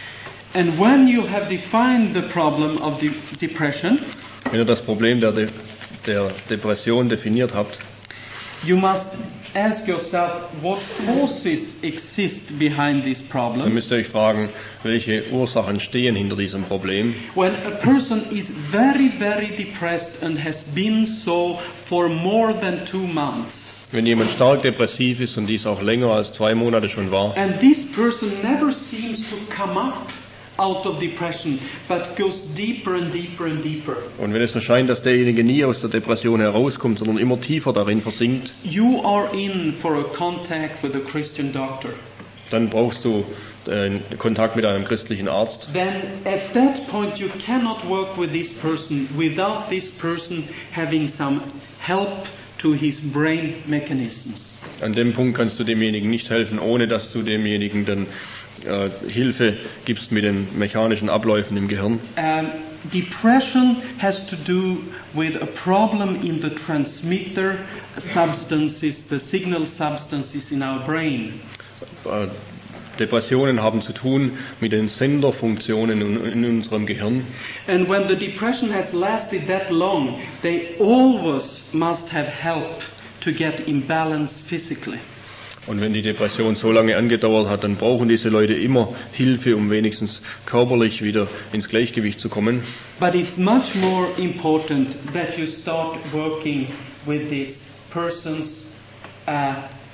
And when you have defined the problem of de- depression, Wenn ihr das Problem der, De- der Depression definiert habt, you must ask yourself what causes exist behind this dann problem. müsst ihr euch fragen, welche Ursachen stehen hinter diesem Problem. When a person is very, very depressed and has been so for more than two months, Wenn jemand stark depressiv ist und dies auch länger als zwei Monate schon war, and this person never seems to come up out of depression, but goes deeper and deeper and deeper, und wenn es so scheint, dass derjenige nie aus der Depression herauskommt, sondern immer tiefer darin versinkt, you are in for a contact with a Christian doctor. dann brauchst du äh, Kontakt mit einem christlichen Arzt. Then at that point you cannot work with this person without this person having some help to his brain mechanisms. An dem Punkt kannst du demjenigen nicht helfen, ohne dass du demjenigen dann äh, Hilfe gibst mit den mechanischen Abläufen im Gehirn. Um, depression has to do with a problem in the transmitter substances, the signal substances in our brain. Äh, Depressionen haben zu tun mit den Senderfunktionen in, in unserem Gehirn. And when the depression has lasted that long, they always must have help to get in balance physically. Und wenn die Depression so lange angedauert hat, dann brauchen diese Leute immer Hilfe, um wenigstens körperlich wieder ins Gleichgewicht zu kommen. But it's much more important that you start working with this person's uh,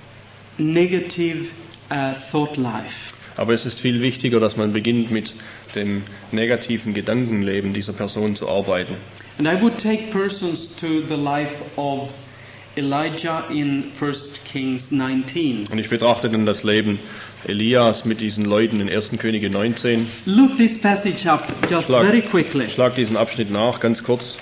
negative uh, thought life. Aber es ist viel wichtiger, dass man beginnt, mit dem negativen Gedankenleben dieser Person zu arbeiten. And I would take persons to the life of Elijah in First Kings nineteen. Und ich betrachte dann das Leben Elias mit diesen Leuten in ersten Könige neunzehn. Look this passage up just Schlag, very quickly. schlag diesen Abschnitt nach, ganz kurz.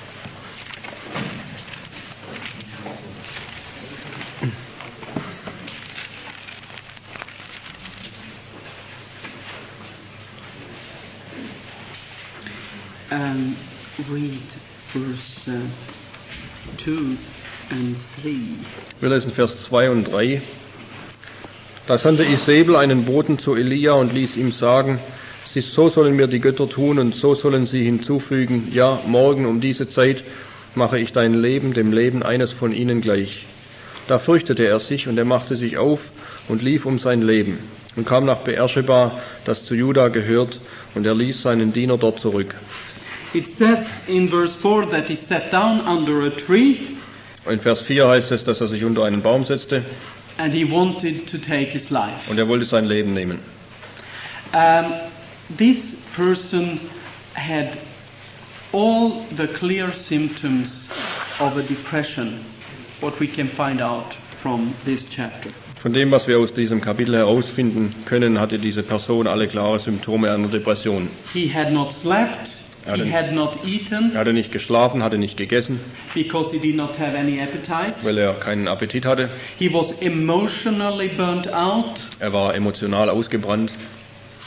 Um, read verse uh, two and three. Wir lesen Vers zwei und drei. Da sandte Isabel einen Boten zu Elia und ließ ihm sagen, so sollen mir die Götter tun und so sollen sie hinzufügen, ja, morgen um diese Zeit mache ich dein Leben dem Leben eines von ihnen gleich. Da fürchtete er sich und er machte sich auf und lief um sein Leben und kam nach Beersheba, das zu Juda gehört, und er ließ seinen Diener dort zurück. It says in verse four that he sat down under a tree In Vers vier heißt es, dass er sich unter einen Baum setzte and he wanted to take his life. und er wollte sein Leben nehmen. Um, this person had all the clear symptoms of a depression, what we can find out from this chapter. Von dem, was wir aus diesem Kapitel herausfinden können, hatte diese Person alle klare Symptome einer Depression. He had not slept, Er he hatte, had not eaten er hatte nicht geschlafen, hatte nicht gegessen, because he did not have any appetite. weil er keinen Appetit hatte. He was emotionally burnt out, Er war emotional ausgebrannt.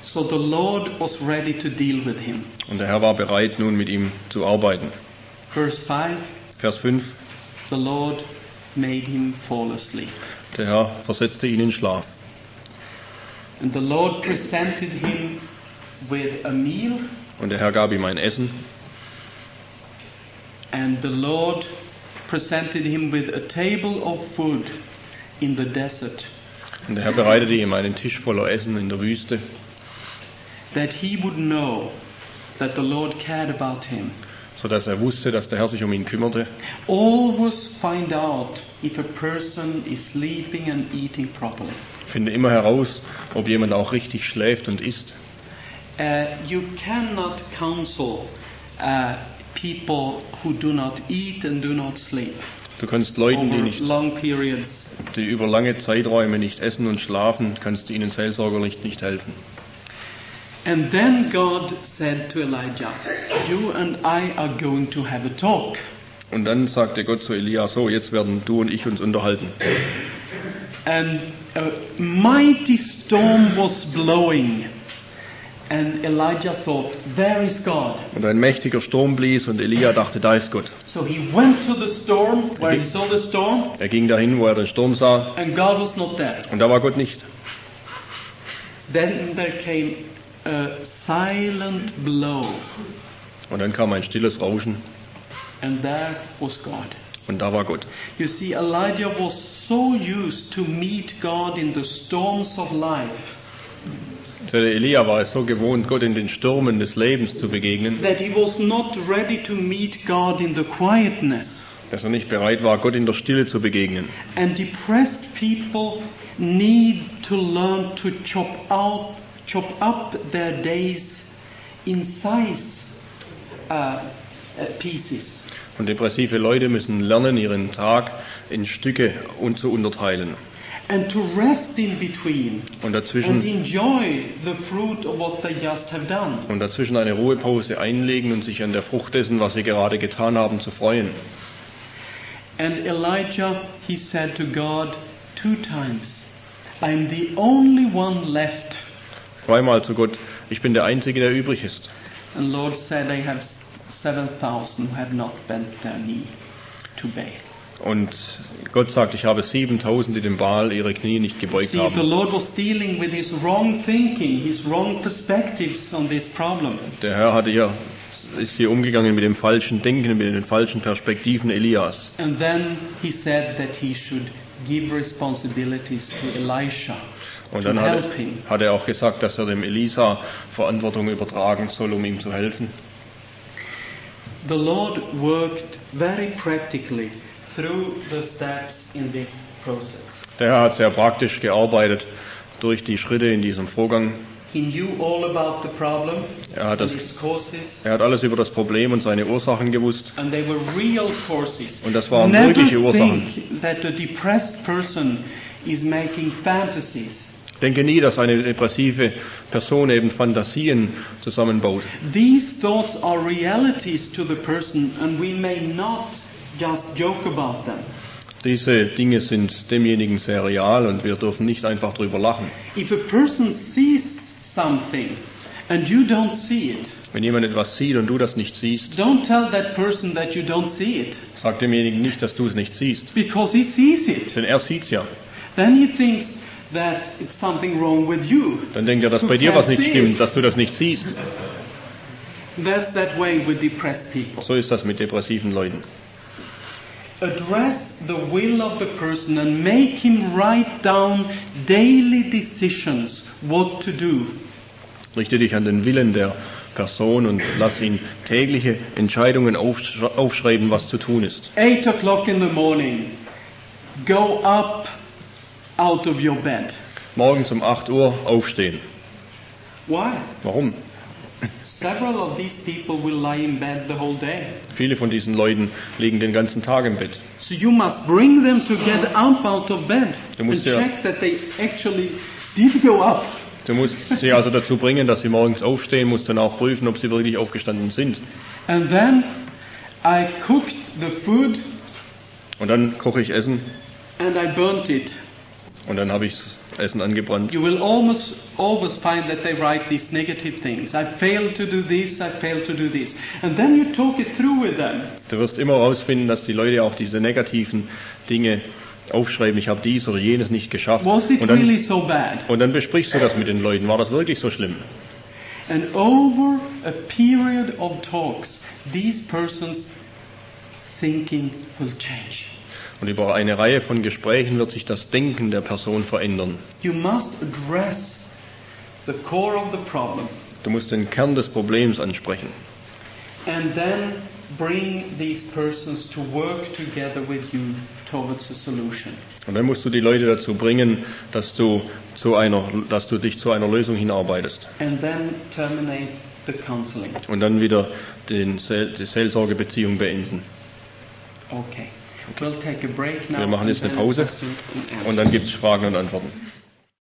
So the Lord was ready to deal with him. Und der Herr war bereit, nun mit ihm zu arbeiten. Verse five, Vers fünf. the Lord made him fall asleep. Der Herr versetzte ihn in Schlaf. And the Lord presented him with a meal, Und der Herr gab ihm ein Essen. and the Lord presented him with a table of food in the desert, Und der Herr bereitete ihm einen Tisch voller Essen in der Wüste, that he would know that the Lord cared about him. sodass er wusste, dass der Herr sich um ihn kümmerte. Always find out if a person is sleeping and eating properly. Finde immer heraus, ob jemand auch richtig schläft und isst. Uh, you cannot counsel uh, people who do not eat and do not sleep Du kannst Leuten, die, over nicht, long periods. die über lange Zeiträume nicht essen und schlafen, kannst du ihnen seelsorgerlich nicht helfen. And then God said to Elijah, you and I are going to have a talk. Und dann sagte Gott zu Elia, so, jetzt werden du und ich uns unterhalten. And a mighty storm was blowing. And Elijah thought, there is God. Und ein mächtiger Sturm blies und Elia dachte, da ist Gott. So he went to the storm, where he saw the storm, Er ging dahin, wo er den Sturm sah, and God was not there. und da war Gott nicht. Then there came a silent blow, Und dann kam ein stilles Rauschen, and there was God. und da war Gott. You see, Elijah was so used to meet God in the storms of life Der Elia war es so gewohnt, Gott in den Stürmen des Lebens zu begegnen, that he was not ready to meet God in the quietness. dass er nicht bereit war, Gott in der Stille zu begegnen. And depressed people need to learn to chop out, chop up their days in size uh, uh, pieces. Und depressive Leute müssen lernen, ihren Tag in Stücke und zu unterteilen. And to rest in between Und and dazwischen, enjoy the fruit of what they just have done. und dazwischen eine Ruhepause einlegen und sich an der Frucht dessen, was sie gerade getan haben, zu freuen. And Elijah, he said to God two times, I'm the only one left. Zweimal zu Gott, ich bin der Einzige, der übrig ist. And Lord said, I have seven thousand who have not bent their knee to Baal. Und Gott sagt, ich habe siebentausend, die dem Baal ihre Knie nicht gebeugt See, the haben. Lord was dealing with his wrong thinking, his wrong perspectives on this problem. Der Herr hatte hier, ist hier umgegangen mit dem falschen Denken, mit den falschen Perspektiven Elias. And then he said that he should give responsibilities to Elisha Und to dann hat, help him. hat er auch gesagt, dass er dem Elisa Verantwortung übertragen soll, um ihm zu helfen. The Lord worked very practically through the steps in this process. Der Herr hat sehr praktisch gearbeitet durch die Schritte in diesem Vorgang. He knew all about the problem Er hat, and das, its causes, er hat alles über das Problem und seine Ursachen gewusst. and they were real causes. Und das waren Never wirkliche Ursachen. think that a depressed person is making fantasies. Denke nie, dass eine depressive Person eben Fantasien zusammenbaut. These thoughts are realities to the person, and we may not just joke about them. Diese Dinge sind demjenigen sehr real und wir dürfen nicht einfach drüber lachen. If a person sees something and you don't see it, Wenn jemand etwas sieht und du das nicht siehst, don't tell that person that you don't see it, sag demjenigen nicht, dass du es nicht siehst. because he sees it. Denn er sieht's ja. Then he thinks that it's something wrong with you. Dann denkt er, dass who bei dir can't was nicht see stimmt, it. dass du das nicht siehst. That's that way with depressed people. So ist das mit depressiven Leuten. Address the will of the person and make him write down daily decisions what to do. Richte dich an den Willen der Person und lass ihn tägliche Entscheidungen aufsch- aufschreiben, was zu tun ist. Eight o'clock in the morning, go up out of your bed. Morgens um acht Uhr aufstehen. Why? Warum? Several of these people will lie in bed the whole day. Viele von diesen Leuten liegen den ganzen Tag im Bett. So you must bring them to get up out of bed Du and musst ja- check that they actually did go up. Du musst sie also dazu bringen, dass sie morgens aufstehen, musst dann auch prüfen, ob sie wirklich aufgestanden sind. And then I cooked the food Und dann koche ich Essen and I burnt it. und dann habe ich es Essen angebrannt. You will almost always find that they write these negative things. I failed to do this, I failed to do this. And then you talk it through with them. Du wirst immer herausfinden, dass die Leute auch diese negativen Dinge aufschreiben, ich habe dies oder jenes nicht geschafft. Was it Und dann, really so bad? und dann besprichst du das mit den Leuten. War das wirklich so schlimm? And over a period of talks, these persons' thinking will change. Und über eine Reihe von Gesprächen wird sich das Denken der Person verändern. You must address the core of the problem Du musst den Kern des Problems ansprechen. and then bring these persons to work together with you towards a solution. Und dann musst du die Leute dazu bringen, dass du zu einer, dass du dich zu einer Lösung hinarbeitest. And then terminate the counseling. Und dann wieder den Seel, die Seelsorgebeziehung beenden. Okay. We'll take a break now. Wir machen jetzt and eine then Pause question and und dann answers. gibt es Fragen und Antworten.